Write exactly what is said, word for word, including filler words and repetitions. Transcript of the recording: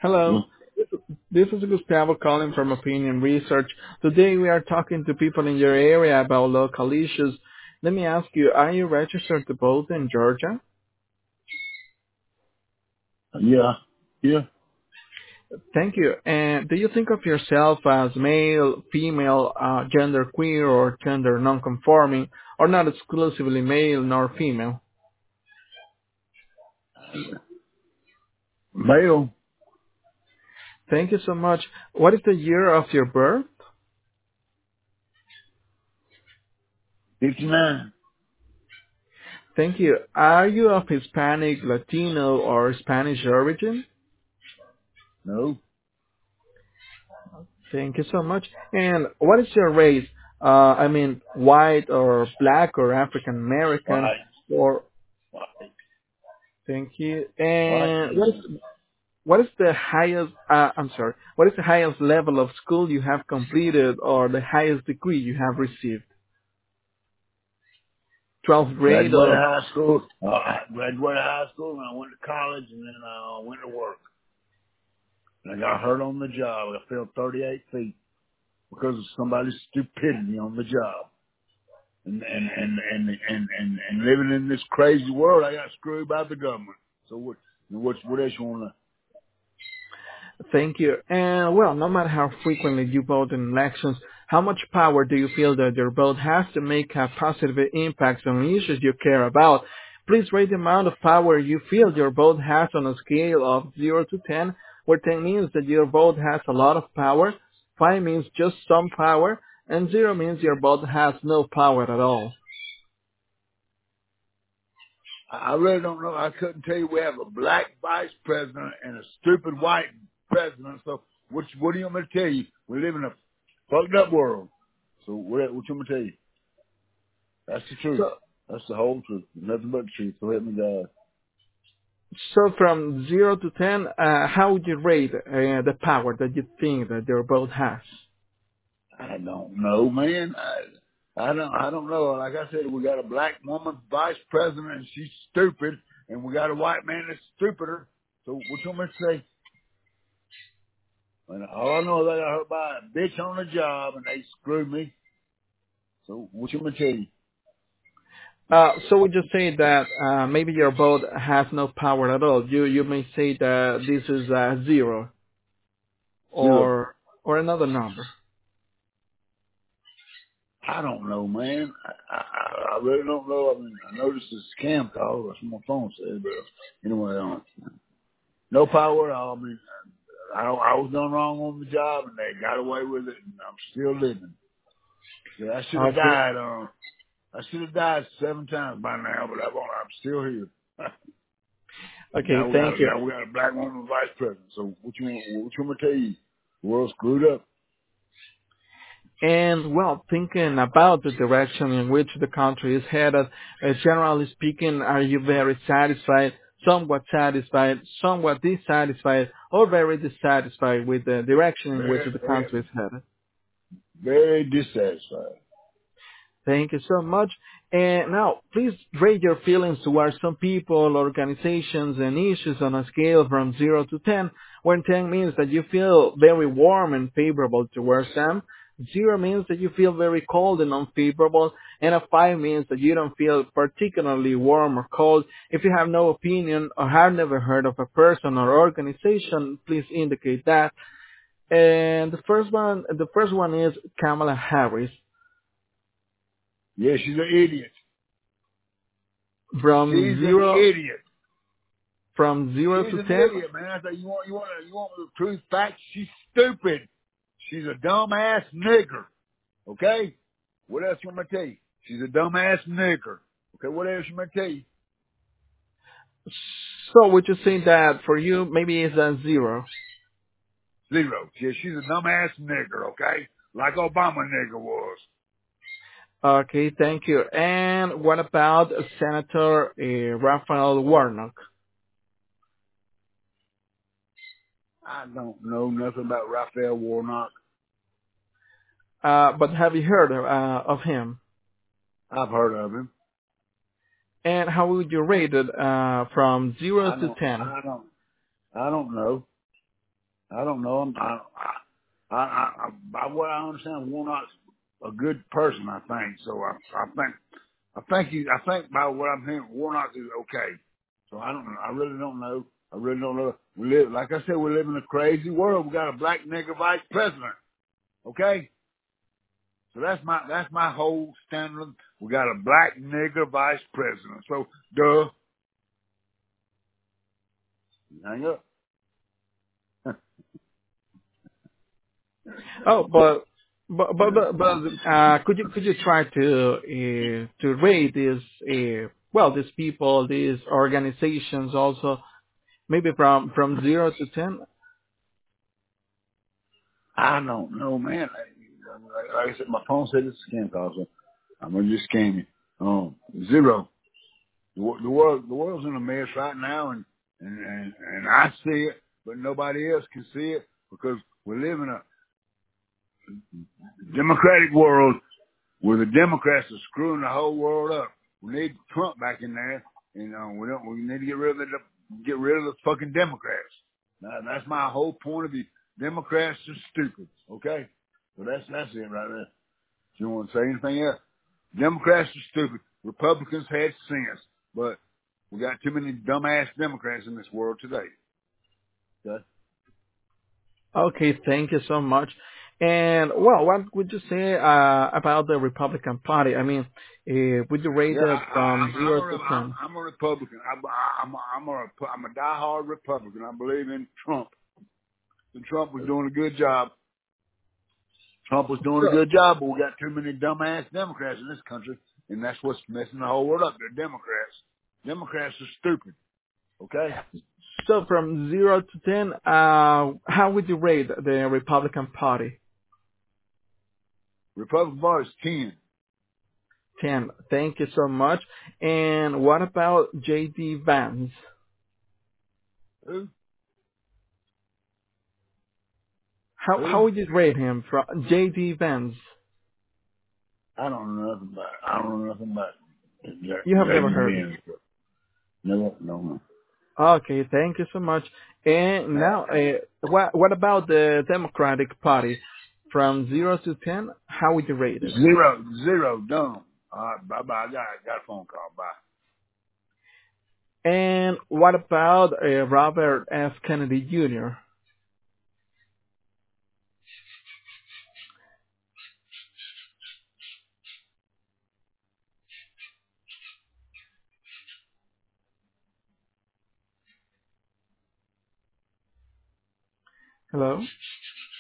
Hello. Mm. This is Gustavo calling from Opinion Research. Today we are talking to people in your area about local issues. Let me ask you, are you registered to vote in Georgia? Yeah, yeah. Thank you. And do you think of yourself as male, female, uh, gender queer, or gender nonconforming, or not exclusively male nor female? Male, Thank you so much. What is the year of your birth? fifty-nine. Thank you. Are you of Hispanic, Latino, or Spanish origin? No, Thank you so much. And what is your race? Uh, I mean, white or black or African American white, or white, thank you. white And what is female. what is the highest? Uh, I'm sorry. What is the highest level of school you have completed or the highest degree you have received? twelfth grade Graduated or high school. Uh, I graduated high school and I went to college and then I uh, went to work. And I got hurt on the job. I fell thirty-eight feet because of somebody's stupidity on the job. And and and and and and, and living in this crazy world, I got screwed by the government. So what? What? What else you want to? thank you. And well, no matter how frequently you vote in elections, how much power do you feel that your vote has to make a positive impact on issues you care about? Please rate the amount of power you feel your vote has on a scale of zero to ten, where ten means that your vote has a lot of power, five means just some power, and zero means your vote has no power at all. I I really don't know. I couldn't tell you. We have a black vice president and a stupid white president. So what? What do you want me to tell you? We live in a fucked up world. So what? What you want me to tell you? That's the truth. So, That's the whole truth. Nothing but the truth. So help me God. so from zero to ten, uh, how would you rate uh, the power that you think that your vote has? I don't know, man. I, I don't. I don't know. Like I said, we got a black woman vice president and she's stupid, and we got a white man that's stupider. So what you want me to say? And all I know is I got hurt by a bitch on the job, and they screwed me. So what you want me to tell you? Uh, so would you say that uh, maybe your vote has no power at all? You you may say that this is uh, zero Zero. or or another number. I don't know, man. I, I, I really don't know. I mean, I know this is a scam call. That's what my phone said, but anyway, I don't. No power at all. I mean, I, don't, I was done wrong on the job, and they got away with it, and I'm still living. Yeah, I should have Okay. died. Um, I should have died seven times by now, but I'm, I'm still here. Okay. now we got Thank you. now we got a black woman vice president. So what you want? What you want me to tell you? The world's screwed up. And well, thinking about the direction in which the country is headed, uh, generally speaking, are you very satisfied, somewhat satisfied, somewhat dissatisfied, or very dissatisfied with the direction in which Very, the very, country is headed? very dissatisfied. Thank you so much. And now, please rate your feelings towards some people, organizations, and issues on a scale from zero to ten, where ten means that you feel very warm and favorable towards them, zero means that you feel very cold and unfavorable, and a five means that you don't feel particularly warm or cold. If you have no opinion or have never heard of a person or organization, please indicate that. And the first one, the first one is Kamala Harris. Yeah, she's an idiot. From She's an zero idiot. From zero She's to an ten? idiot, man. I say you want you want you want the truth facts. She's stupid. She's a dumbass nigger. Okay. What else you want me to tell you? She's a dumbass nigger. Okay. What else you want me to tell you? So would you say that for you, maybe it's a zero? Zero. Yeah, she's a dumbass nigger. Okay. Like Obama nigger was. Okay, thank you. And what about Senator uh, Raphael Warnock? I don't know nothing about Raphael Warnock. Uh, but have you heard uh, of him? I've heard of him. And how would you rate it uh, from zero I to don't. ten? I don't. I don't know. I don't know him. I, I, I, I, by what I understand, Warnock's a good person. I think so. I, I think, I think he, I think by what I'm hearing, Warnock is okay. So I don't, I really don't know. I really don't know. We live, like I said, we live in a crazy world. We got a black nigger vice president. Okay, so that's my, that's my whole standard. We got a black nigger vice president. So, duh, hang up. Oh, but but but but, but uh, could you could you try to uh, to rate these uh, well these people, these organizations also maybe from from zero to ten? I don't know, man. Like, like I said, my phone said it's a scam call, so I'm gonna just scam you. Um, zero. The, wo- the world, the world's in a mess right now, and and and, and I see it, but nobody else can see it because we live in a democratic world where the Democrats are screwing the whole world up. We need Trump back in there, and uh, we don't. We need to get rid of the get rid of the fucking Democrats. Now, that's my whole point of view. Democrats are stupid. Okay, so that's that's it right there. If you want to say anything else, Democrats are stupid. Republicans had sense, but we got too many dumbass Democrats in this world today. Okay? Okay, thank you so much. And well, what would you say uh, about the Republican Party? I mean, uh, would you rate Yeah, it I, I, from I'm I'm zero a to Re- I'm, ten? I'm a Republican. I, I, I'm a, I'm a I'm a diehard Republican. I believe in Trump. And Trump was doing a good job. Trump was doing a So, good job, but we got too many dumbass Democrats in this country, and that's what's messing the whole world up. They're Democrats. Democrats are stupid. Okay, so from zero to ten, uh, how would you rate the Republican Party? Republican Party's ten. ten. Thank you so much. And what about J D Vance? Who? How Who? how would you rate him from J D Vance? I don't know nothing about. I don't know nothing about You have never J D heard. Vance. Never, no, no. Okay, thank you so much. And Uh, now, uh, what what about the Democratic Party? From zero to ten, how would you rate it? zero, zero, dumb. All right, bye bye. I got, got a phone call. Bye. And what about uh, Robert F. Kennedy Junior? Hello?